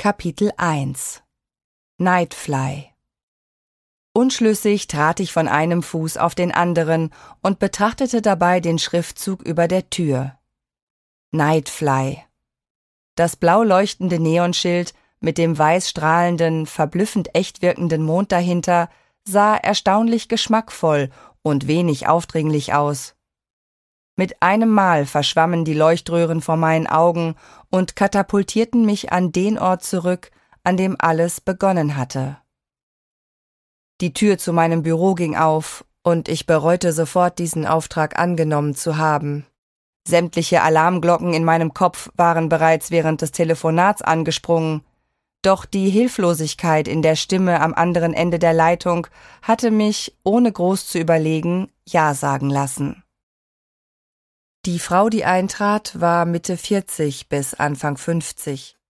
Kapitel 1 Nightfly. Unschlüssig trat ich von einem Fuß auf den anderen und betrachtete dabei den Schriftzug über der Tür. Nightfly. Das blau leuchtende Neonschild mit dem weiß strahlenden, verblüffend echt wirkenden Mond dahinter sah erstaunlich geschmackvoll und wenig aufdringlich aus. Mit einem Mal verschwammen die Leuchtröhren vor meinen Augen und katapultierten mich an den Ort zurück, an dem alles begonnen hatte. Die Tür zu meinem Büro ging auf, und ich bereute sofort, diesen Auftrag angenommen zu haben. Sämtliche Alarmglocken in meinem Kopf waren bereits während des Telefonats angesprungen, doch die Hilflosigkeit in der Stimme am anderen Ende der Leitung hatte mich, ohne groß zu überlegen, Ja sagen lassen. Die Frau, die eintrat, war Mitte 40 bis Anfang 50.